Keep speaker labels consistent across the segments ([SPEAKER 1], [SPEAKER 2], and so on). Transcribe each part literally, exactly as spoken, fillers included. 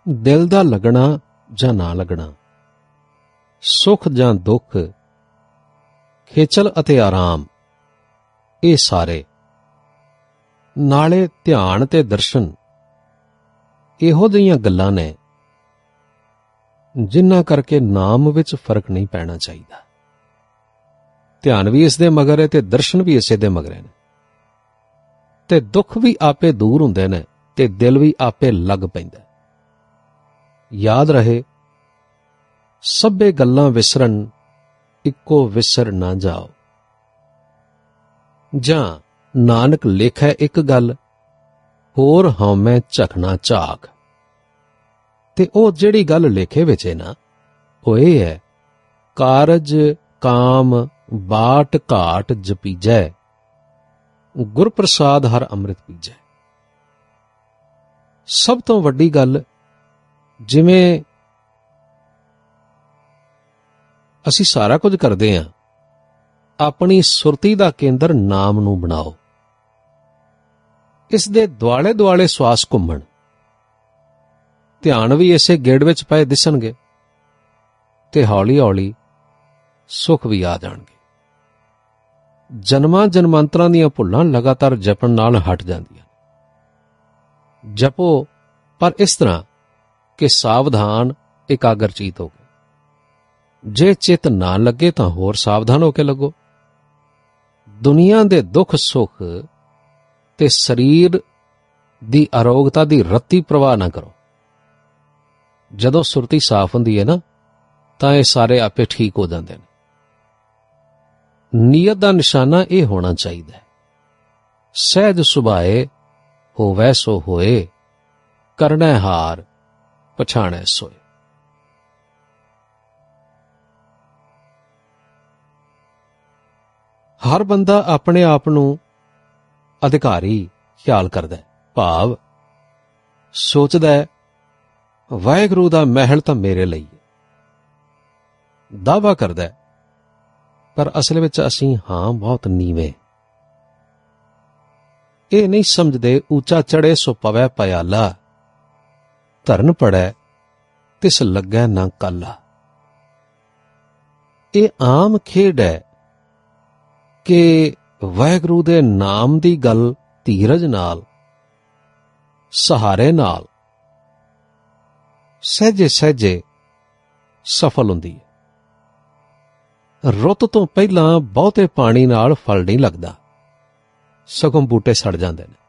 [SPEAKER 1] ਦਿਲ ਦਾ ਲੱਗਣਾ ਜਾਂ ਨਾ ਲੱਗਣਾ, ਸੁੱਖ ਜਾਂ ਦੁੱਖ, ਖੇਚਲ ਅਤੇ ਆਰਾਮ, ਇਹ ਸਾਰੇ ਨਾਲੇ ਧਿਆਨ ਤੇ ਦਰਸ਼ਨ ਇਹੋ ਜਿਹੀਆਂ ਗੱਲਾਂ ਨੇ ਜਿਨ੍ਹਾਂ ਕਰਕੇ ਨਾਮ ਵਿੱਚ ਫਰਕ ਨਹੀਂ ਪੈਣਾ ਚਾਹੀਦਾ। ਧਿਆਨ ਵੀ ਇਸ ਦੇ ਮਗਰ ਹੈ ਤੇ ਦਰਸ਼ਨ ਵੀ ਇਸੇ ਦੇ ਮਗਰ ਨੇ, ਤੇ ਦੁੱਖ ਵੀ ਆਪੇ ਦੂਰ ਹੁੰਦੇ ਨੇ ਤੇ ਦਿਲ ਵੀ ਆਪੇ ਲੱਗ ਪੈਂਦਾ। ਯਾਦ ਰਹੇ, ਸਭੇ ਗੱਲਾਂ ਵਿਸਰਨ, ਇੱਕੋ ਵਿਸਰ ਨਾ ਜਾਓ। ਜਾਂ ਨਾਨਕ ਲੇਖੈ ਇੱਕ ਗੱਲ, ਹੋਰ ਹਉਮੈ ਝਖਣਾ ਝਾਕ। ਤੇ ਉਹ ਜਿਹੜੀ ਗੱਲ ਲੇਖੇ ਵਿੱਚ ਹੈ ਨਾ, ਉਹ ਇਹ ਹੈ, ਕਾਰਜ ਕਾਮ ਬਾਟ ਘਾਟ ਜਪੀਜੈ, ਗੁਰ ਪ੍ਰਸਾਦ ਹਰ ਅੰਮ੍ਰਿਤ ਪੀਜੈ। ਸਭ ਤੋਂ ਵੱਡੀ ਗੱਲ, ਜਿਵੇਂ ਅਸੀਂ ਸਾਰਾ ਕੁਝ ਕਰਦੇ ਹਾਂ, ਆਪਣੀ ਸੁਰਤੀ ਦਾ ਕੇਂਦਰ ਨਾਮ ਨੂੰ ਬਣਾਓ। ਇਸ ਦੇ ਦੁਆਲੇ ਦੁਆਲੇ ਸਵਾਸ ਘੁੰਮਣ, ਧਿਆਨ ਵੀ ਇਸੇ ਗੇੜ ਵਿੱਚ ਪਏ ਦਿਸਣਗੇ ਤੇ ਹੌਲੀ ਹੌਲੀ ਸੁੱਖ ਵੀ ਆ ਜਾਣਗੇ। ਜਨਮਾਂ ਜਨਮਾਂਤਰਾਂ ਦੀਆਂ ਭੁੱਲਾਂ ਲਗਾਤਾਰ ਜਪਣ ਨਾਲ ਹਟ ਜਾਂਦੀਆਂ। ਜਪੋ, ਪਰ ਇਸ ਤਰ੍ਹਾਂ ਕਿ ਸਾਵਧਾਨ ਇਕਾਗਰਚੀਤ ਹੋ ਕੇ। ਜੇ ਚਿੱਤ ਨਾ ਲੱਗੇ ਤਾਂ ਹੋਰ ਸਾਵਧਾਨ ਹੋ ਕੇ ਲੱਗੋ। ਦੁਨੀਆ ਦੇ ਦੁੱਖ ਸੁੱਖ ਤੇ ਸਰੀਰ ਦੀ ਅਰੋਗਤਾ ਦੀ ਰੱਤੀ ਪ੍ਰਵਾਹ ਨਾ ਕਰੋ। ਜਦੋਂ ਸੁਰਤੀ ਸਾਫ਼ ਹੁੰਦੀ ਹੈ ਨਾ, ਤਾਂ ਇਹ ਸਾਰੇ ਆਪੇ ਠੀਕ ਹੋ ਜਾਂਦੇ ਨੇ। ਨੀਅਤ ਦਾ ਨਿਸ਼ਾਨਾ ਇਹ ਹੋਣਾ ਚਾਹੀਦਾ ਹੈ, ਸਹਿਜ ਸੁਭਾਏ ਹੋਵੈ ਸੋ ਹੋਏ, ਕਰਨੈ ਹਾਰ ਪਛਾਣੈ ਸੋਏ। ਹਰ ਬੰਦਾ ਆਪਣੇ ਆਪ ਨੂੰ ਅਧਿਕਾਰੀ ਖਿਆਲ ਕਰਦਾ ਹੈ, ਭਾਵ ਸੋਚਦਾ ਹੈ ਵਾਹਿਗੁਰੂ ਦਾ ਮਹਿਲ ਤਾਂ ਮੇਰੇ ਲਈ ਹੈ, ਦਾਅਵਾ ਕਰਦਾ ਹੈ, ਪਰ ਅਸਲ ਵਿੱਚ ਅਸੀਂ ਹਾਂ ਬਹੁਤ ਨੀਵੇਂ। ਇਹ ਨਹੀਂ ਸਮਝਦੇ ਉੱਚਾ ਚੜ੍ਹੇ ਸੋ ਪਵੈ ਪਿਆਲਾ, ਧਰਨ ਪੜੈ ਤਿਸ ਲੱਗੈ ਨਾ ਕਾਲਾ। ਇਹ ਆਮ ਖੇਡ ਹੈ ਕਿ ਵਾਹਿਗੁਰੂ ਦੇ ਨਾਮ ਦੀ ਗੱਲ ਧੀਰਜ ਨਾਲ, ਸਹਾਰੇ ਨਾਲ ਸਹਿਜੇ ਸਹਿਜੇ ਸਫਲ ਹੁੰਦੀ ਹੈ। ਰੁੱਤ ਤੋਂ ਪਹਿਲਾਂ ਬਹੁਤੇ ਪਾਣੀ ਨਾਲ ਫਲ ਨਹੀਂ ਲੱਗਦਾ, ਸਗੋਂ ਬੂਟੇ ਸੜ ਜਾਂਦੇ ਨੇ।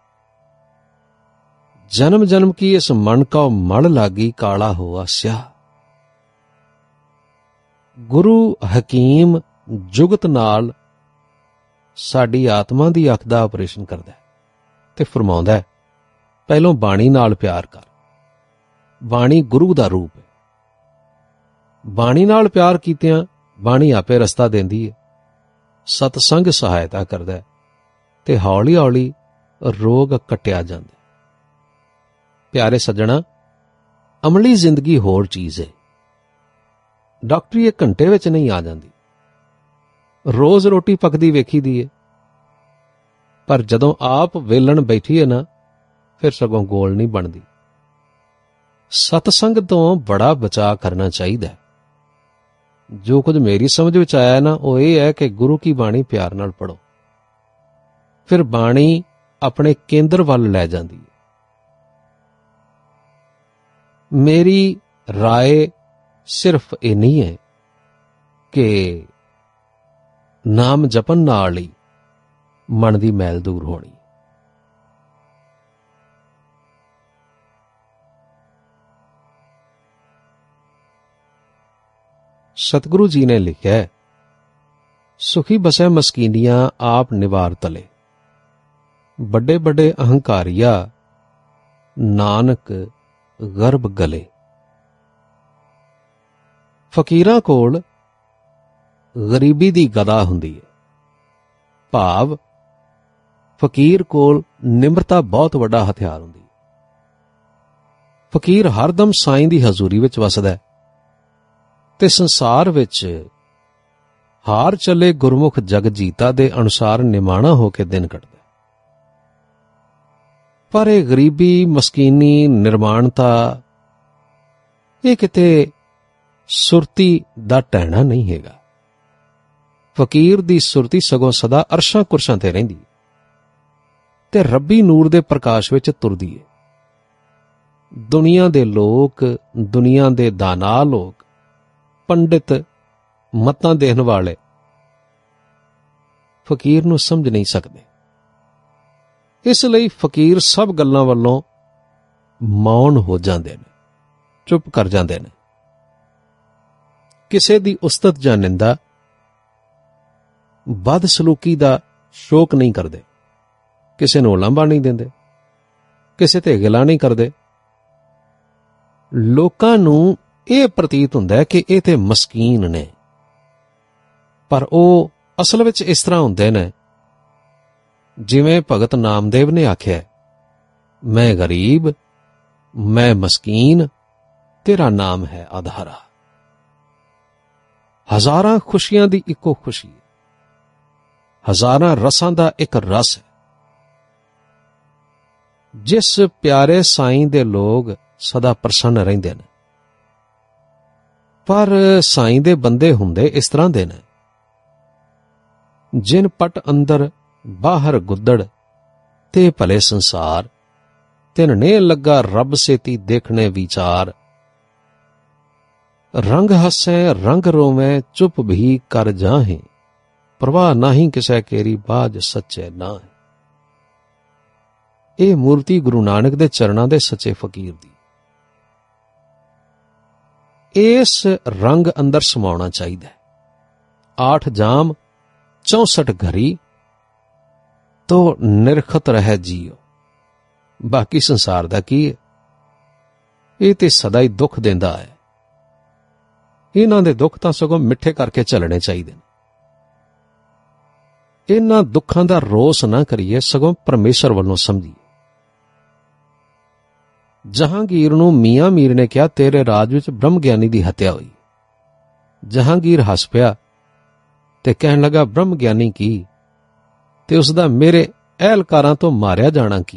[SPEAKER 1] ਜਨਮ ਜਨਮ ਕੀ ਇਸ ਮਨ ਕਾ ਮੜ ਲਾਗੀ, ਕਾਲਾ ਹੋਆ ਸਿਆ। ਗੁਰੂ ਹਕੀਮ ਜੁਗਤ ਨਾਲ ਸਾਡੀ ਆਤਮਾ ਦੀ ਅੱਖ ਦਾ ਆਪਰੇਸ਼ਨ ਕਰਦਾ ਹੈ ਤੇ ਫਰਮਾਉਂਦਾ ਹੈ, ਪਹਿਲੋਂ ਬਾਣੀ ਨਾਲ ਪਿਆਰ ਕਰ। ਬਾਣੀ ਗੁਰੂ ਦਾ ਰੂਪ ਹੈ। ਬਾਣੀ ਨਾਲ ਪਿਆਰ ਕੀਤਿਆਂ ਬਾਣੀ ਆਪੇ ਰਸਤਾ ਦਿੰਦੀ ਹੈ, ਸਤਸੰਗ ਸਹਾਇਤਾ ਕਰਦਾ ਹੈ ਤੇ ਹੌਲੀ ਹੌਲੀ ਰੋਗ ਕੱਟਿਆ ਜਾਂਦਾ। ਪਿਆਰੇ ਸੱਜਣਾ, ਅਮਲੀ ਜ਼ਿੰਦਗੀ ਹੋਰ ਚੀਜ਼ ਹੈ। ਡਾਕਟਰੀ ਇੱਕ ਘੰਟੇ ਵਿੱਚ ਨਹੀਂ ਆ ਜਾਂਦੀ। ਰੋਜ਼ ਰੋਟੀ ਪੱਕਦੀ ਵੇਖੀ ਦੀ ਹੈ, ਪਰ ਜਦੋਂ ਆਪ ਵੇਲਣ ਬੈਠੀਏ ਨਾ, ਫਿਰ ਸਗੋਂ ਗੋਲ ਨਹੀਂ ਬਣਦੀ। ਸਤਸੰਗ ਤੋਂ ਬੜਾ ਬਚਾਅ ਕਰਨਾ ਚਾਹੀਦਾ ਹੈ। ਜੋ ਕੁਝ ਮੇਰੀ ਸਮਝ ਵਿੱਚ ਆਇਆ ਨਾ, ਉਹ ਇਹ ਹੈ ਕਿ ਗੁਰੂ ਕੀ ਬਾਣੀ ਪਿਆਰ ਨਾਲ ਪੜ੍ਹੋ, ਫਿਰ ਬਾਣੀ ਆਪਣੇ ਕੇਂਦਰ ਵੱਲ ਲੈ ਜਾਂਦੀ ਹੈ। ਮੇਰੀ ਰਾਏ ਸਿਰਫ ਇਹ ਨਹੀਂ ਹੈ ਕਿ ਨਾਮ ਜਪਣ ਨਾਲ ਹੀ ਮਨ ਦੀ ਮੈਲ ਦੂਰ ਹੋਣੀ। ਸਤਿਗੁਰੂ ਜੀ ਨੇ ਲਿਖਿਆ, ਸੁਖੀ ਬਸੈ ਮਸਕੀਨੀਆਂ ਆਪ ਨਿਵਾਰ ਤਲੇ, ਵੱਡੇ ਵੱਡੇ ਅਹੰਕਾਰੀਆ ਨਾਨਕ ਗਰਭ ਗਲੇ। ਫਕੀਰਾਂ ਕੋਲ ਗਰੀਬੀ ਦੀ ਗਦਾ ਹੁੰਦੀ ਹੈ, ਭਾਵ ਫਕੀਰ ਕੋਲ ਨਿਮਰਤਾ ਬਹੁਤ ਵੱਡਾ ਹਥਿਆਰ ਹੁੰਦੀ ਹੈ। ਫਕੀਰ ਹਰਦਮ ਸਾਈਂ ਦੀ ਹਜ਼ੂਰੀ ਵਿੱਚ ਵਸਦਾ ਹੈ ਤੇ ਸੰਸਾਰ ਵਿੱਚ ਹਾਰ ਚੱਲੇ ਗੁਰਮੁਖ ਜਗ ਜੀਤਾ ਦੇ ਅਨੁਸਾਰ ਨਿਮਾਣਾ ਹੋ ਕੇ ਦਿਨ ਕੱਢਦਾ। ਪਰ ਇਹ ਗਰੀਬੀ, ਮਸਕੀਨੀ, ਨਿਰਮਾਣਤਾ ਇਹ ਕਿਤੇ ਸੁਰਤੀ ਦਾ ਟਹਿਣਾ ਨਹੀਂ ਹੈਗਾ। ਫਕੀਰ ਦੀ ਸੁਰਤੀ ਸਗੋਂ ਸਦਾ ਅਰਸ਼ਾਂ ਕੁਰਸ਼ਾਂ ਤੇ ਰਹਿੰਦੀ ਤੇ ਰੱਬੀ ਨੂਰ ਦੇ ਪ੍ਰਕਾਸ਼ ਵਿੱਚ ਤੁਰਦੀ ਹੈ। ਦੁਨੀਆ ਦੇ ਲੋਕ, ਦੁਨੀਆ ਦੇ ਦਾਨਾ ਲੋਕ, ਪੰਡਿਤ, ਮਤਾਂ ਦੇਣ ਵਾਲੇ ਫਕੀਰ ਨੂੰ ਸਮਝ ਨਹੀਂ ਸਕਦੇ। ਇਸ ਲਈ ਫਕੀਰ ਸਭ ਗੱਲਾਂ ਵੱਲੋਂ ਮੌਨ ਹੋ ਜਾਂਦੇ ਨੇ, ਚੁੱਪ ਕਰ ਜਾਂਦੇ ਨੇ। ਕਿਸੇ ਦੀ ਉਸਤਤ ਜਾਂ ਨਿੰਦਾ, ਬਦਸਲੂਕੀ ਦਾ ਸ਼ੋਕ ਨਹੀਂ ਕਰਦੇ, ਕਿਸੇ ਨੂੰ ਉਲਾਂਭਾ ਨਹੀਂ ਦਿੰਦੇ, ਕਿਸੇ ਤੇ ਗਿਲਾ ਨਹੀਂ ਕਰਦੇ। ਲੋਕਾਂ ਨੂੰ ਇਹ ਪ੍ਰਤੀਤ ਹੁੰਦਾ ਹੈ ਕਿ ਇਹ ਤੇ ਮਸਕੀਨ ਨੇ, ਪਰ ਉਹ ਅਸਲ ਵਿੱਚ ਇਸ ਤਰ੍ਹਾਂ ਹੁੰਦੇ ਨੇ ਜਿਵੇਂ ਭਗਤ ਨਾਮਦੇਵ ਨੇ ਆਖਿਆ, ਮੈਂ ਗਰੀਬ, ਮੈਂ ਮਸਕੀਨ, ਤੇਰਾ ਨਾਮ ਹੈ ਆਧਾਰਾ। ਹਜ਼ਾਰਾਂ ਖੁਸ਼ੀਆਂ ਦੀ ਇੱਕੋ ਖੁਸ਼ੀ, ਹਜ਼ਾਰਾਂ ਰਸਾਂ ਦਾ ਇੱਕ ਰਸ ਹੈ। ਜਿਸ ਪਿਆਰੇ ਸਾਈਂ ਦੇ ਲੋਕ ਸਦਾ ਪ੍ਰਸੰਨ ਰਹਿੰਦੇ ਨੇ, ਪਰ ਸਾਈਂ ਦੇ ਬੰਦੇ ਹੁੰਦੇ ਇਸ ਤਰ੍ਹਾਂ ਦੇ ਨੇ, ਜਿਨ ਪਟ ਅੰਦਰ ਬਾਹਰ ਗੁੱਦੜ ਤੇ ਭਲੇ ਸੰਸਾਰ, ਤਿਨ ਨੇ ਲੱਗਾ ਰੱਬ ਸੇਤੀ ਦੇਖਣੇ ਵਿਚਾਰ। ਰੰਗ ਹੱਸੈ ਰੰਗ ਰੋਵੇਂ ਚੁੱਪ ਵੀ ਕਰ ਜਾਹੇ, ਪ੍ਰਵਾਹ ਨਹੀਂ ਕਿਸੈ ਕੇਰੀ ਬਾਜ ਸੱਚੇ ਨਾ ਹੈ। ਇਹ ਮੂਰਤੀ ਗੁਰੂ ਨਾਨਕ ਦੇ ਚਰਨਾਂ ਦੇ ਸੱਚੇ ਫਕੀਰ ਦੀ। ਇਸ ਰੰਗ ਅੰਦਰ ਸਮਾਉਣਾ ਚਾਹੀਦਾ ਹੈ। ਆਠ ਜਾਮ ਚੌਸਠ ਘਰੀ ਤੋ ਨਿਰਖਤ ਰਹਿ ਜੀਓ। ਬਾਕੀ ਸੰਸਾਰ ਦਾ ਕੀ ਹੈ? ਇਹ ਤੇ ਸਦਾ ਹੀ ਦੁੱਖ ਦਿੰਦਾ ਹੈ। ਇਹਨਾਂ ਦੇ ਦੁੱਖ ਤਾਂ ਸਗੋਂ ਮਿੱਠੇ ਕਰਕੇ ਚੱਲਣੇ ਚਾਹੀਦੇ ਨੇ। ਇਹਨਾਂ ਦੁੱਖਾਂ ਦਾ ਰੋਸ ਨਾ ਕਰੀਏ, ਸਗੋਂ ਪਰਮੇਸ਼ਰ ਵੱਲੋਂ ਸਮਝੀਏ। ਜਹਾਂਗੀਰ ਨੂੰ ਮੀਆਂ ਮੀਰ ਨੇ ਕਿਹਾ, ਤੇਰੇ ਰਾਜ ਵਿੱਚ ਬ੍ਰਹਮ ਗਿਆਨੀ ਦੀ ਹੱਤਿਆ ਹੋਈ। ਜਹਾਂਗੀਰ ਹੱਸ ਪਿਆ ਤੇ ਕਹਿਣ ਲੱਗਾ, ਬ੍ਰਹਮ ਗਿਆਨੀ ਕੀ ਤੇ ਉਸ ਦਾ ਮੇਰੇ ਅਹਿਲਕਾਰਾਂ ਤੋਂ ਮਾਰਿਆ ਜਾਣਾ ਕੀ?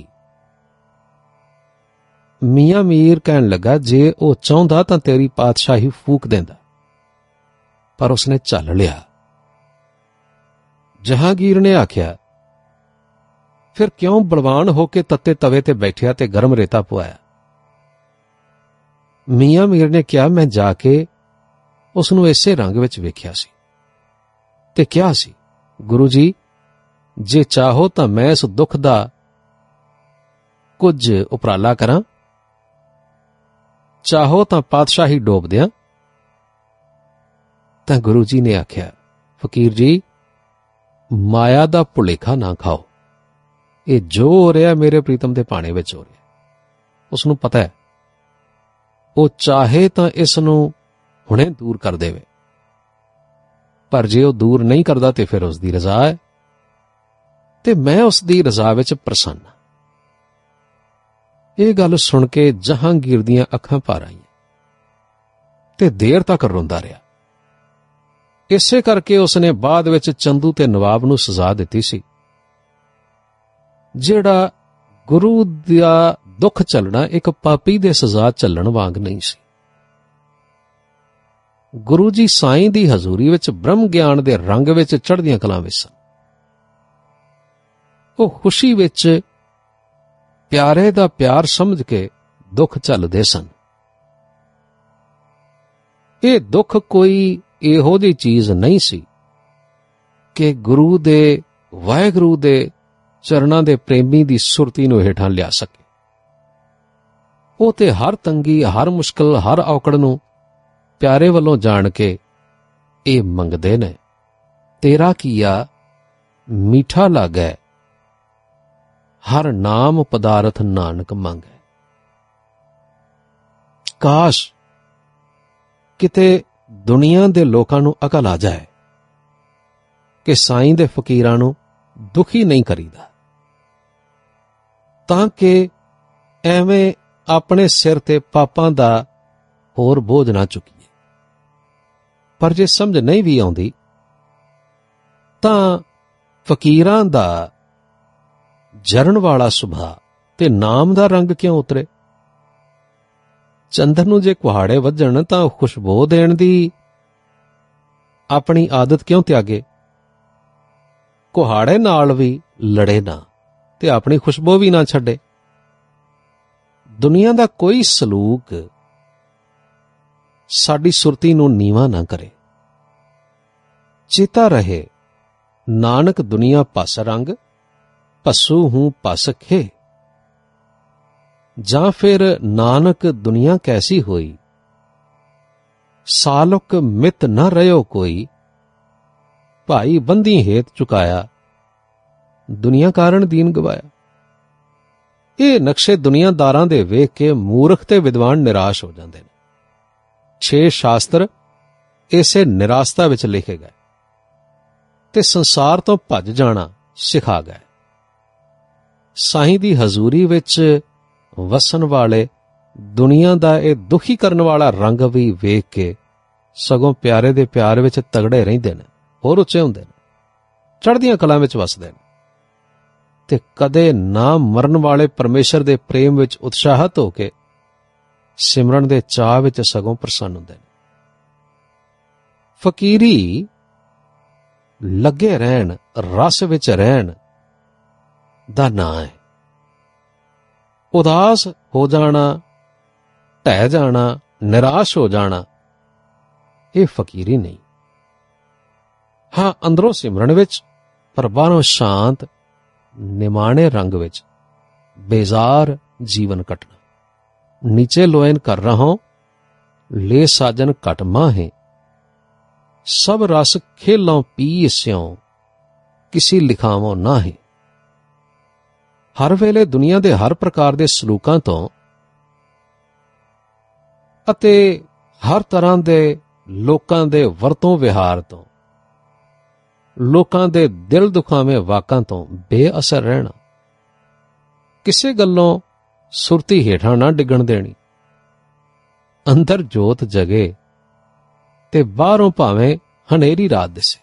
[SPEAKER 1] ਮੀਆਂ ਮੀਰ ਕਹਿਣ ਲੱਗਾ, ਜੇ ਉਹ ਚਾਹੁੰਦਾ ਤਾਂ ਤੇਰੀ ਪਾਤਸ਼ਾਹੀ ਫੂਕ ਦਿੰਦਾ, ਪਰ ਉਸਨੇ ਝੱਲ ਲਿਆ। ਜਹਾਂਗੀਰ ਨੇ ਆਖਿਆ, ਫਿਰ ਕਿਉਂ ਬਲਵਾਨ ਹੋ ਕੇ ਤੱਤੇ ਤਵੇ ਤੇ ਬੈਠਿਆ ਤੇ ਗਰਮ ਰੇਤਾ ਪਵਾਇਆ? ਮੀਆਂ ਮੀਰ ਨੇ ਕਿਹਾ, ਮੈਂ ਜਾ ਕੇ ਉਸ ਨੂੰ ਇਸੇ ਰੰਗ ਵਿੱਚ ਵੇਖਿਆ ਸੀ ਤੇ ਕਿਹਾ ਸੀ, ਗੁਰੂ ਜੀ, ਜੇ ਚਾਹੋ ਤਾਂ ਮੈਂ ਇਸ ਦੁੱਖ ਦਾ ਕੁਝ ਉਪਰਾਲਾ ਕਰਾਂ, ਚਾਹੋ ਤਾਂ ਪਾਤਸ਼ਾਹੀ ਡੋਬ ਦਿਆਂ। ਤਾਂ ਗੁਰੂ ਜੀ ਨੇ ਆਖਿਆ, ਫਕੀਰ ਜੀ, ਮਾਇਆ ਦਾ ਭੁਲੇਖਾ ਨਾ ਖਾਓ। ਇਹ ਜੋ ਹੋ ਰਿਹਾ ਮੇਰੇ ਪ੍ਰੀਤਮ ਦੇ ਭਾਣੇ ਵਿੱਚ ਹੋ ਰਿਹਾ। ਉਸ ਨੂੰ ਪਤਾ ਹੈ, ਉਹ ਚਾਹੇ ਤਾਂ ਇਸ ਨੂੰ ਹੁਣੇ ਦੂਰ ਕਰ ਦੇਵੇ, ਪਰ ਜੇ ਉਹ ਦੂਰ ਨਹੀਂ ਕਰਦਾ ਤੇ ਫਿਰ ਉਸ ਦੀ ਰਜ਼ਾ ਹੈ ਤੇ ਮੈਂ ਉਸ ਦੀ ਰਜ਼ਾ ਵਿੱਚ ਪ੍ਰਸੰਨ ਹਾਂ। ਇਹ ਗੱਲ ਸੁਣ ਕੇ ਜਹਾਂਗੀਰ ਦੀਆਂ ਅੱਖਾਂ ਭਰ ਆਈਆਂ ਤੇ ਦੇਰ ਤੱਕ ਰੋਂਦਾ ਰਿਹਾ। ਇਸੇ ਕਰਕੇ ਉਸਨੇ ਬਾਅਦ ਵਿੱਚ ਚੰਦੂ ਤੇ ਨਵਾਬ ਨੂੰ ਸਜ਼ਾ ਦਿੱਤੀ ਸੀ। ਜਿਹੜਾ ਗੁਰੂ ਦਾ ਦੁੱਖ ਝੱਲਣਾ ਇੱਕ ਪਾਪੀ ਦੇ ਸਜ਼ਾ ਝੱਲਣ ਵਾਂਗ ਨਹੀਂ ਸੀ। ਗੁਰੂ ਜੀ ਸਾਈਂ ਦੀ ਹਜ਼ੂਰੀ ਵਿੱਚ ਬ੍ਰਹਮ ਗਿਆਨ ਦੇ ਰੰਗ ਵਿੱਚ ਚੜ੍ਹਦੀਆਂ ਕਲਾਂ ਵਿੱਚ ਸਨ। ਉਹ ਖੁਸ਼ੀ ਵਿੱਚ ਪਿਆਰੇ ਦਾ ਪਿਆਰ ਸਮਝ ਕੇ ਦੁੱਖ ਝੱਲਦੇ ਸਨ। ਇਹ ਦੁੱਖ ਕੋਈ ਇਹੋ ਜਿਹੀ ਚੀਜ਼ ਨਹੀਂ ਸੀ ਕਿ ਗੁਰੂ ਦੇ, ਵਾਹਿਗੁਰੂ ਦੇ ਚਰਨਾਂ ਦੇ ਪ੍ਰੇਮੀ ਦੀ ਸੁਰਤੀ ਨੂੰ ਹੇਠਾਂ ਲਿਆ ਸਕੇ। ਉਹ ਤੇ ਹਰ ਤੰਗੀ, ਹਰ ਮੁਸ਼ਕਲ, ਹਰ ਔਕੜ ਨੂੰ ਪਿਆਰੇ ਵੱਲੋਂ ਜਾਣ ਕੇ ਇਹ ਮੰਗਦੇ ਨੇ, ਤੇਰਾ ਕੀਆ ਮੀਠਾ ਲੱਗੈ, ਹਰ ਨਾਮ ਪਦਾਰਥ ਨਾਨਕ ਮੰਗੈ। ਕਾਸ਼ ਕਿਤੇ ਦੁਨੀਆ ਦੇ ਲੋਕਾਂ ਨੂੰ ਅਕਲ ਆ ਜਾਏ ਕਿ ਸਾਈਂ ਦੇ ਫਕੀਰਾਂ ਨੂੰ ਦੁਖੀ ਨਹੀਂ ਕਰੀਦਾ, ਤਾਂ ਕਿ ਐਵੇਂ ਆਪਣੇ ਸਿਰ ਤੇ ਪਾਪਾਂ ਦਾ ਹੋਰ ਬੋਝ ਨਾ ਚੁੱਕੀਏ। ਪਰ ਜੇ ਸਮਝ ਨਹੀਂ ਵੀ ਆਉਂਦੀ ਤਾਂ ਫਕੀਰਾਂ ਦਾ ਜਰਨ ਵਾਲਾ ਸੁਭਾਅ ਤੇ ਨਾਮ ਦਾ ਰੰਗ ਕਿਉਂ ਉਤਰੇ? ਚੰਦਰ ਨੂੰ ਜੇ ਕੁਹਾੜੇ ਵੱਜਣ ਤਾਂ ਖੁਸ਼ਬੂ ਦੇਣ ਦੀ ਆਪਣੀ ਆਦਤ ਕਿਉਂ ਤਿਆਗੇ? ਕੁਹਾੜੇ ਨਾਲ ਵੀ ਲੜੇ ਨਾ ਤੇ ਆਪਣੀ ਖੁਸ਼ਬੂ ਵੀ ਨਾ ਛੱਡੇ। ਦੁਨੀਆ ਦਾ ਕੋਈ ਸਲੂਕ ਸਾਡੀ ਸੁਰਤੀ ਨੂੰ ਨੀਵਾਂ ਨਾ ਕਰੇ। ਚੇਤਾ ਰਹੇ, ਨਾਨਕ ਦੁਨੀਆ ਪਸ ਰੰਗ, ਪਸੂ ਹੂੰ ਪਸ ਖੇ। ਜਾਂ ਫਿਰ ਨਾਨਕ ਦੁਨੀਆ ਕੈਸੀ ਹੋਈ, ਸਾਲੁਕ ਮਿਤ ਨ ਰਹਿਓ ਕੋਈ। ਭਾਈ ਬੰਦੀ ਹੇਤ ਚੁਕਾਇਆ, ਦੁਨੀਆ ਕਾਰਨ ਦੀਨ ਗਵਾਇਆ। ਇਹ ਨਕਸ਼ੇ ਦੁਨੀਆਦਾਰਾਂ ਦੇ ਵੇਖ ਕੇ ਮੂਰਖ ਤੇ ਵਿਦਵਾਨ ਨਿਰਾਸ਼ ਹੋ ਜਾਂਦੇ ਨੇ। ਛੇ ਸ਼ਾਸਤਰ ਇਸੇ ਨਿਰਾਸ਼ਤਾ ਵਿੱਚ ਲਿਖੇ ਗਏ ਤੇ ਸੰਸਾਰ ਤੋਂ ਭੱਜ ਜਾਣਾ ਸਿਖਾ ਗਏ। ਸਾਈਂ ਦੀ ਹਜ਼ੂਰੀ ਵਿੱਚ ਵਸਣ ਵਾਲੇ ਦੁਨੀਆ ਦਾ ਇਹ ਦੁਖੀ ਕਰਨ ਵਾਲਾ ਰੰਗ ਵੀ ਵੇਖ ਕੇ ਸਗੋਂ ਪਿਆਰੇ ਦੇ ਪਿਆਰ ਵਿੱਚ ਤਗੜੇ ਰਹਿੰਦੇ ਨੇ, ਹੋਰ ਉੱਚੇ ਹੁੰਦੇ ਨੇ, ਚੜ੍ਹਦੀਆਂ ਕਲਾਂ ਵਿੱਚ ਵਸਦੇ ਨੇ ਤੇ ਕਦੇ ਨਾ ਮਰਨ ਵਾਲੇ ਪਰਮੇਸ਼ਰ ਦੇ ਪ੍ਰੇਮ ਵਿੱਚ ਉਤਸ਼ਾਹਤ ਹੋ ਕੇ ਸਿਮਰਨ ਦੇ ਚਾਅ ਵਿੱਚ ਸਗੋਂ ਪ੍ਰਸੰਨ ਹੁੰਦੇ ਨੇ। ਫਕੀਰੀ ਲੱਗੇ ਰਹਿਣ, ਰਸ ਵਿੱਚ ਰਹਿਣ ਦਾ ਨਾਂ ਹੈ। ਉਦਾਸ ਹੋ ਜਾਣਾ, ਢਹਿ ਜਾਣਾ, ਨਿਰਾਸ਼ ਹੋ ਜਾਣਾ ਇਹ ਫਕੀਰੀ ਨਹੀਂ। ਹਾਂ, ਅੰਦਰੋਂ ਸਿਮਰਨ ਵਿੱਚ, ਪਰ ਬਾਹਰੋਂ ਸ਼ਾਂਤ ਨਿਮਾਣੇ ਰੰਗ ਵਿੱਚ ਬੇਜ਼ਾਰ ਜੀਵਨ ਕੱਟਣਾ। ਨੀਚੇ ਲੋਇਨ ਕਰ ਰਹਾ ਲੈ ਸਾਜਨ ਘਟ ਮਾਹੇ, ਸਭ ਰਸ ਖੇਲੋਂ ਪੀ ਸਿਉ, ਕਿਸੀ ਲਿਖਾਵੋਂ ਨਾਹੀ। ਹਰ ਵੇਲੇ ਦੁਨੀਆ ਦੇ ਹਰ ਪ੍ਰਕਾਰ ਦੇ ਸਲੂਕਾਂ ਤੋਂ ਅਤੇ ਹਰ ਤਰ੍ਹਾਂ ਦੇ ਲੋਕਾਂ ਦੇ ਵਰਤੋਂ ਵਿਹਾਰ ਤੋਂ, ਲੋਕਾਂ ਦੇ ਦਿਲ ਦੁਖਾਵੇਂ ਵਾਕਾਂ ਤੋਂ ਬੇਅਸਰ ਰਹਿਣਾ। ਕਿਸੇ ਗੱਲੋਂ ਸੁਰਤੀ ਹੇਠਾਂ ਨਾ ਡਿੱਗਣ ਦੇਣੀ। ਅੰਦਰ ਜੋਤ ਜਗੇ ਤੇ ਬਾਹਰੋਂ ਭਾਵੇਂ ਹਨੇਰੀ ਰਾਤ ਦਿਸੇ।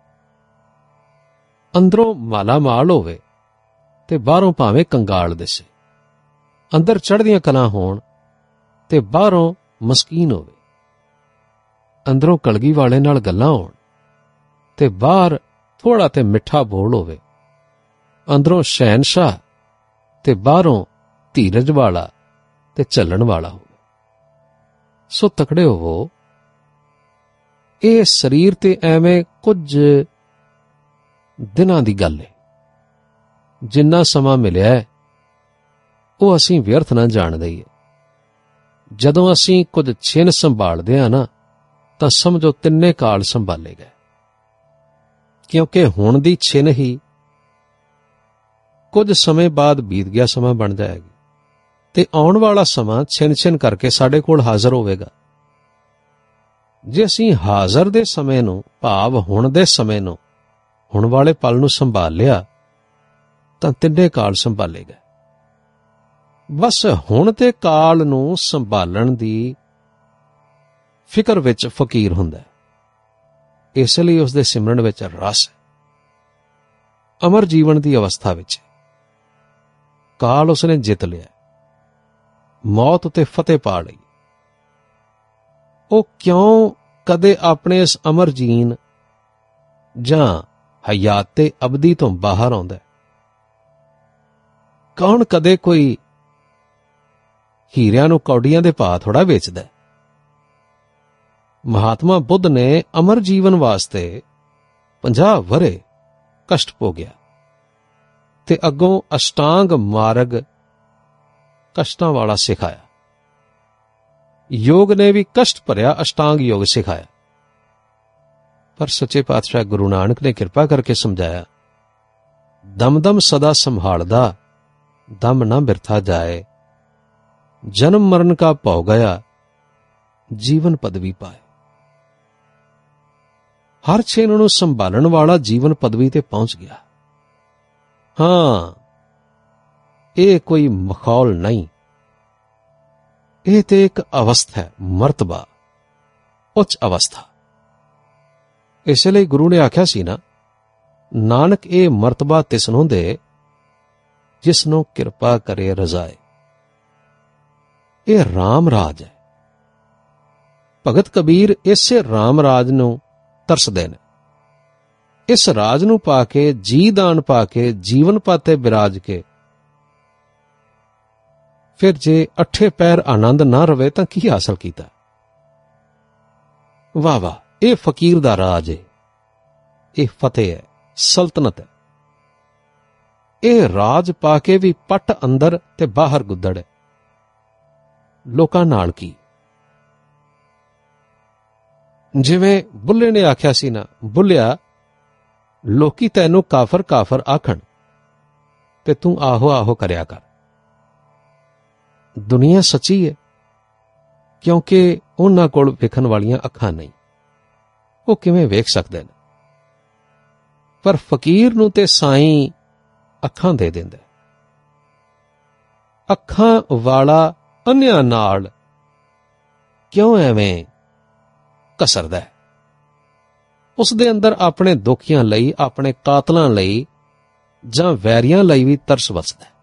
[SPEAKER 1] ਅੰਦਰੋਂ ਮਾਲਾ ਮਾਲ ਹੋਵੇ ਤੇ ਬਾਹਰੋਂ ਭਾਵੇਂ ਕੰਗਾਲ ਦਿਸੇ। ਅੰਦਰ ਚੜ੍ਹਦੀਆਂ ਕਲਾਂ ਹੋਣ ਤੇ ਬਾਹਰੋਂ ਮਸਕੀਨ ਹੋਵੇ। ਅੰਦਰੋਂ ਕਲਗੀ ਵਾਲੇ ਨਾਲ ਗੱਲਾਂ ਹੋਣ ਤੇ ਬਾਹਰ ਥੋੜਾ ਤੇ ਮਿੱਠਾ ਬੋਲ ਹੋਵੇ। ਅੰਦਰੋਂ ਸ਼ਹਿਨਸ਼ਾਹ ਤੇ ਬਾਹਰੋਂ ਧੀਰਜ ਵਾਲਾ ਤੇ ਝੱਲਣ ਵਾਲਾ ਹੋਵੇ। ਸੋ ਤਕੜੇ ਹੋਵੋ। ਇਹ ਸਰੀਰ ਤੇ ਐਵੇਂ ਕੁਝ ਦਿਨਾਂ ਦੀ ਗੱਲ ਹੈ। ਜਿੰਨਾ ਸਮਾਂ ਮਿਲਿਆ ਹੈ ਉਹ ਅਸੀਂ ਵਿਅਰਥ ਨਾ ਜਾਣ ਦਈਏ। ਜਦੋਂ ਅਸੀਂ ਕੁਝ ਛਿਨ ਸੰਭਾਲਦੇ ਹਾਂ ਨਾ, ਤਾਂ ਸਮਝੋ ਤਿੰਨੇ ਕਾਲ ਸੰਭਾਲੇ ਗਏ, ਕਿਉਂਕਿ ਹੁਣ ਦੀ ਛਿਨ ਹੀ ਕੁਝ ਸਮੇਂ ਬਾਅਦ ਬੀਤ ਗਿਆ ਸਮਾਂ ਬਣ ਜਾਏਗੀ ਤੇ ਆਉਣ ਵਾਲਾ ਸਮਾਂ ਛਿਨ ਛਿਨ ਕਰਕੇ ਸਾਡੇ ਕੋਲ ਹਾਜ਼ਰ ਹੋਵੇਗਾ। ਜੇ ਅਸੀਂ ਹਾਜ਼ਰ ਦੇ ਸਮੇਂ ਨੂੰ, ਭਾਵ ਹੁਣ ਦੇ ਸਮੇਂ ਨੂੰ, ਹੁਣ ਵਾਲੇ ਪਲ ਨੂੰ ਸੰਭਾਲ ਲਿਆ ਤਾਂ ਤਿੰਨੇ ਕਾਲ ਸੰਭਾਲੇ ਗਏ। ਬਸ ਹੁਣ ਤੇ ਕਾਲ ਨੂੰ ਸੰਭਾਲਣ ਦੀ ਫਿਕਰ ਵਿੱਚ ਫਕੀਰ ਹੁੰਦਾ ਹੈ। ਇਸ ਲਈ ਉਸ ਦੇ ਸਿਮਰਨ ਵਿੱਚ ਰਸ ਹੈ। ਅਮਰ ਜੀਵਨ ਦੀ ਅਵਸਥਾ ਵਿੱਚ ਕਾਲ ਉਸਨੇ ਜਿੱਤ ਲਿਆ, ਮੌਤ ਉਤੇ ਫਤਿਹ ਪਾ ਲਈ। ਉਹ ਕਿਉਂ ਕਦੇ ਆਪਣੇ ਇਸ ਅਮਰ ਜੀਨ ਜਾਂ ਹਯਾਤੇ ਅਬਦੀ ਤੋਂ ਬਾਹਰ ਆਉਂਦਾ? ਕੌਣ ਕਦੇ ਕੋਈ ਹੀਰਿਆਂ ਨੂੰ ਕੌਡੀਆਂ ਦੇ ਭਾਅ ਥੋੜਾ ਵੇਚਦਾ? ਮਹਾਤਮਾ ਬੁੱਧ ਨੇ ਅਮਰ ਜੀਵਨ ਵਾਸਤੇ ਪੰਜਾਹ ਵਰੇ ਕਸ਼ਟ ਭੋਗਿਆ ਤੇ ਅੱਗੋਂ ਅਸ਼ਟਾਂਗ ਮਾਰਗ ਕਸ਼ਟਾਂ ਵਾਲਾ ਸਿਖਾਇਆ। ਯੋਗ ਨੇ ਵੀ ਕਸ਼ਟ ਭਰਿਆ ਅਸ਼ਟਾਂਗ ਯੋਗ ਸਿਖਾਇਆ। ਪਰ ਸੱਚੇ ਪਾਤਸ਼ਾਹ ਗੁਰੂ ਨਾਨਕ ਨੇ ਕਿਰਪਾ ਕਰਕੇ ਸਮਝਾਇਆ, ਦਮ ਦਮ ਸਦਾ ਸੰਭਾਲਦਾ, ਦਮ ਨਾ ਬਿਰਥਾ ਜਾਏ। ਜਨਮ ਮਰਨ ਕਾ ਭਉ ਗਿਆ, ਜੀਵਨ ਪਦਵੀ ਪਾਏ। ਹਰ ਛੇਨ ਨੂੰ ਸੰਭਾਲਣ ਵਾਲਾ ਜੀਵਨ ਪਦਵੀ ਤੇ ਪਹੁੰਚ ਗਿਆ। ਹਾਂ, ਇਹ ਕੋਈ ਮਖੌਲ ਨਹੀਂ, ਇਹ ਤੇ ਇੱਕ ਅਵਸਥਾ ਹੈ, ਮਰਤਬਾ, ਉੱਚ ਅਵਸਥਾ। ਇਸ ਲਈ ਗੁਰੂ ਨੇ ਆਖਿਆ ਸੀ ਨਾ, ਨਾਨਕ ਇਹ ਮਰਤਬਾ ਤਿਸ ਨੂੰ ਦੇ ਜਿਸ ਨੂੰ ਕਿਰਪਾ ਕਰੇ ਰਜ਼ਾਏ। ਇਹ ਰਾਮ ਰਾਜ ਹੈ। ਭਗਤ ਕਬੀਰ ਇਸੇ ਰਾਮ ਰਾਜ ਨੂੰ ਤਰਸਦੇ ਨੇ। ਇਸ ਰਾਜ ਨੂੰ ਪਾ ਕੇ, ਜੀ ਦਾਨ ਪਾ ਕੇ, ਜੀਵਨ ਪਾਤੇ ਬਿਰਾਜ ਕੇ, ਫਿਰ ਜੇ ਅੱਠੇ ਪੈਰ ਆਨੰਦ ਨਾ ਰਵੇ ਤਾਂ ਕੀ ਹਾਸਲ ਕੀਤਾ? ਵਾਹ ਵਾਹ, ਇਹ ਫਕੀਰ ਦਾ ਰਾਜ ਹੈ, ਇਹ ਫਤਿਹ ਹੈ, ਸਲਤਨਤ ਹੈ। ਇਹ ਰਾਜ ਪਾ ਕੇ ਵੀ ਪੱਟ ਅੰਦਰ ਤੇ ਬਾਹਰ ਗੁੱਦੜ ਹੈ। ਲੋਕਾਂ ਨਾਲ ਕੀ? ਜਿਵੇਂ ਬੁੱਲੇ ਨੇ ਆਖਿਆ ਸੀ ਨਾ, ਬੁੱਲਿਆ, ਲੋਕੀ ਤੈਨੂੰ ਕਾਫਰ ਕਾਫਰ ਆਖਣ ਤੇ ਤੂੰ ਆਹੋ ਆਹੋ ਕਰਿਆ ਕਰ। ਦੁਨੀਆ ਸੱਚੀ ਹੈ ਕਿਉਂਕਿ ਉਹਨਾਂ ਕੋਲ ਵੇਖਣ ਵਾਲੀਆਂ ਅੱਖਾਂ ਨਹੀਂ, ਉਹ ਕਿਵੇਂ ਵੇਖ ਸਕਦੇ ਨੇ? ਪਰ ਫਕੀਰ ਨੂੰ ਤੇ ਸਾਈਂ ਅੱਖਾਂ ਦੇ ਦਿੰਦਾ। ਅੱਖਾਂ ਵਾਲਾ ਅੰਨ੍ਹਿਆਂ ਨਾਲ ਕਿਉਂ ਐਵੇਂ ਕਸਰਦਾ ਹੈ? ਉਸ ਦੇ ਅੰਦਰ ਆਪਣੇ ਦੁਖੀਆਂ ਲਈ, ਆਪਣੇ ਕਾਤਲਾਂ ਲਈ ਜਾਂ ਵੈਰੀਆਂ ਲਈ ਵੀ ਤਰਸ ਵਸਦਾ ਹੈ।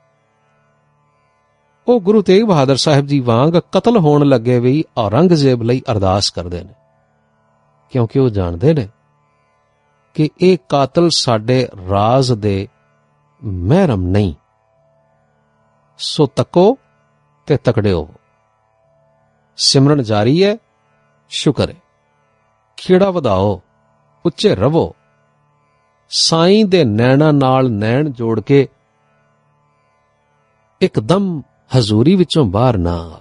[SPEAKER 1] ਉਹ ਗੁਰੂ ਤੇਗ ਬਹਾਦਰ ਸਾਹਿਬ ਜੀ ਵਾਂਗ ਕਤਲ ਹੋਣ ਲੱਗੇ ਵੀ ਔਰੰਗਜ਼ੇਬ ਲਈ ਅਰਦਾਸ ਕਰਦੇ ਨੇ, ਕਿਉਂਕਿ ਉਹ ਜਾਣਦੇ ਨੇ ਕਿ ਇਹ ਕਾਤਲ ਸਾਡੇ ਰਾਜ਼ ਦੇ ਮਹਿਰਮ ਨਹੀਂ। ਸੋ ਤੱਕੋ ਤੇ ਤਕੜੇ ਹੋਵੋ। ਸਿਮਰਨ ਜਾਰੀ ਹੈ, ਸ਼ੁਕਰ ਹੈ। ਖੇੜਾ ਵਧਾਓ, ਉੱਚੇ ਰਵੋ। ਸਾਈਂ ਦੇ ਨੈਣਾਂ ਨਾਲ ਨੈਣ ਜੋੜ ਕੇ ਇੱਕਦਮ ਹਜ਼ੂਰੀ ਵਿੱਚੋਂ ਬਾਹਰ ਨਾ ਆਓ।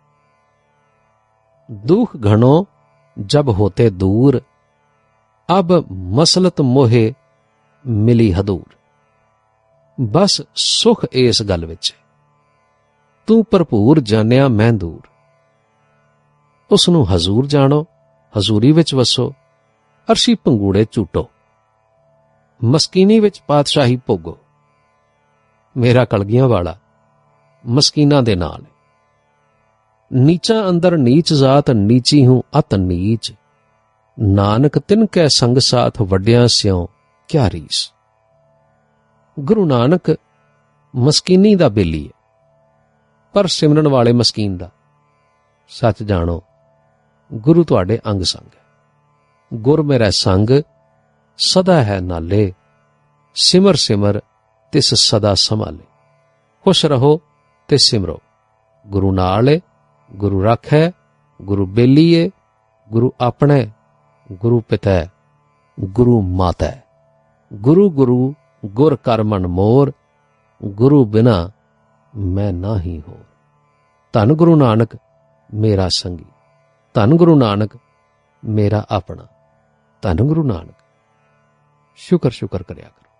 [SPEAKER 1] ਦੁਖ ਘਣੋ ਜਬ ਹੋਤੇ ਦੂਰ, ਅਬ ਮਸਲਤ ਮੋਹੇ ਮਿਲੀ ਹਦੂਰ। ਬਸ ਸੁਖ ਇਸ ਗੱਲ ਵਿੱਚ, ਤੂੰ ਭਰਪੂਰ ਜਾਣਿਆ ਮੈਂ ਦੂਰ। ਉਸ ਨੂੰ ਹਜ਼ੂਰ ਜਾਣੋ, ਹਜ਼ੂਰੀ ਵਿੱਚ ਵਸੋ, ਅਰਸ਼ੀ ਪੰਗੂੜੇ ਝੂਟੋ, ਮਸਕੀਨੀ ਵਿੱਚ ਪਾਤਸ਼ਾਹੀ ਭੋਗੋ। ਮੇਰਾ ਕਲਗੀਆਂ ਵਾਲਾ ਮਸਕੀਨਾਂ ਦੇ ਨਾਲ ਹੈ। ਨੀਚਾਂ ਅੰਦਰ ਨੀਚ ਜਾਤ, ਨੀਚੀ ਹੂੰ ਅਤ ਨੀਚ। ਨਾਨਕ ਤਿਨ ਕੈ ਸੰਗ ਸਾਥ, ਵੱਡਿਆਂ ਸਿਉ ਕਿਆ ਰੀਸ। ਗੁਰੂ ਨਾਨਕ ਮਸਕੀਨੀ ਦਾ ਬੇਲੀ ਹੈ, ਪਰ ਸਿਮਰਨ ਵਾਲੇ ਮਸਕੀਨ ਦਾ। ਸੱਚ ਜਾਣੋ, ਗੁਰੂ ਤੁਹਾਡੇ ਅੰਗ ਸੰਗ ਹੈ। ਗੁਰ ਮੇਰਾ ਸੰਗ ਸਦਾ ਹੈ ਨਾਲੇ, ਸਿਮਰ ਸਿਮਰ ਤਿਸ ਸਦਾ ਸੰਭਾਲੇ। ਖੁਸ਼ ਰਹੋ ਤੇ ਸਿਮਰੋ। ਗੁਰੂ ਨਾਲ ਏ, ਗੁਰੂ ਰੱਖੈ, ਗੁਰੂ ਬੇਲੀ ਏ, ਗੁਰੂ ਆਪਣੇ, ਗੁਰੂ ਪਿਤੈ, ਗੁਰੂ ਮਾਤੈ। ਗੁਰੂ ਗੁਰੂ ਗੁਰ ਕਰ ਮਨ ਮੋਰ, ਗੁਰੂ ਬਿਨਾ ਮੈਂ ਨਾਹੀ ਹੋਰ। ਧੰਨ ਗੁਰੂ ਨਾਨਕ ਮੇਰਾ ਸੰਗੀ, ਧੰਨ ਗੁਰੂ ਨਾਨਕ ਮੇਰਾ ਆਪਣਾ, ਧੰਨ ਗੁਰੂ ਨਾਨਕ। ਸ਼ੁਕਰ ਸ਼ੁਕਰ ਕਰਿਆ ਕਰੋ।